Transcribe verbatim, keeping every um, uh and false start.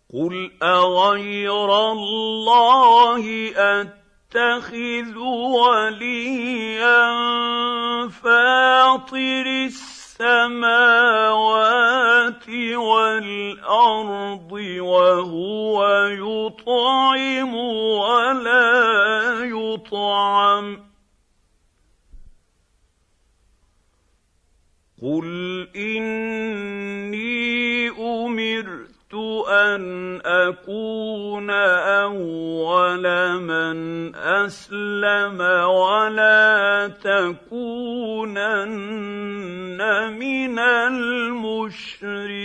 قُلْ أَغَيْرَ اللَّهِ أَتَّخِذُ وَلِيًّا فَاطِرِ السَّمَاوَاتِ وَالْأَرْضِ وَهُوَ يُطْعِمُ وَلَا يُطْعَمُ قُلْ إِنِّي أُمِرْتُ أَنْ أَكُونَ أَوَّلَ مَنْ أَسْلَمَ وَلَا تَكُونَنَّ مِنَ الْمُشْرِكِينَ